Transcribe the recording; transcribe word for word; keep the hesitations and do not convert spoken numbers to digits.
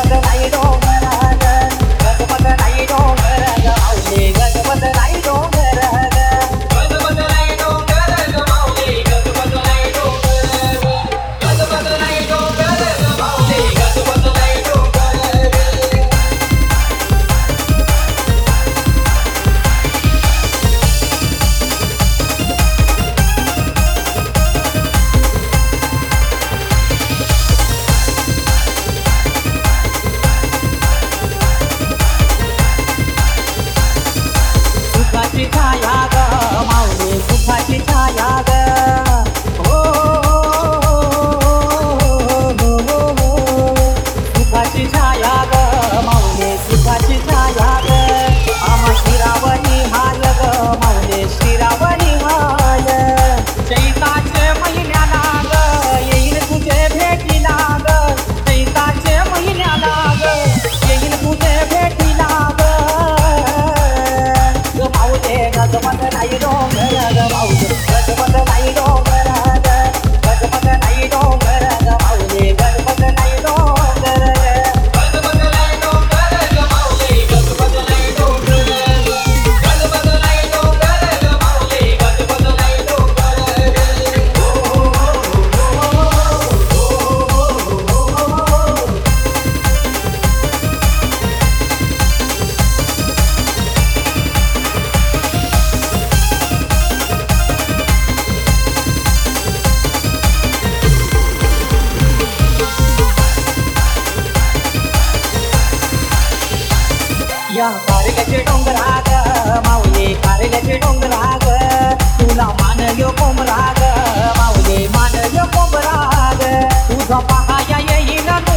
गजबज नाही डोंगर ग गजबज नाही डोंगर ग माऊली गजबज नाही डोंगर ग गजबज नाही डोंगर ग माऊली गजबज नाही डोंगर गजबज नाही डोंगर ग माऊली गजबज नाही डोंगर सुखाची छाया ग माऊली सुखाची छाया ग हो सुखाची छाया ग माऊली सुखाची छाया ग आम्हा शिरावणी हाल ग माऊली शिरावणी हाल चैताचे महिन्याला ग येईल तुझे भेटीला ग चैताचे महिन्याला ग येईल तुझे भेटीला ग ग माऊली गजबज नाही डोंगर ग माऊली गजबज नाही डोंगर ग गजबज नाही डोंगर ग माऊली गजबज नाही डोंगर गजबज नाही डोंगर ग माऊली गजबज नाही डोंगर गजबज नाही डोंगर ग माऊली गजबज नाही डोंगर या कारल्याचे डोंगराग माऊली कारल्याचे डोंगराग तुला मानयो कोंबराग माऊली मानयो कोंबराग तुझा पहाया येईन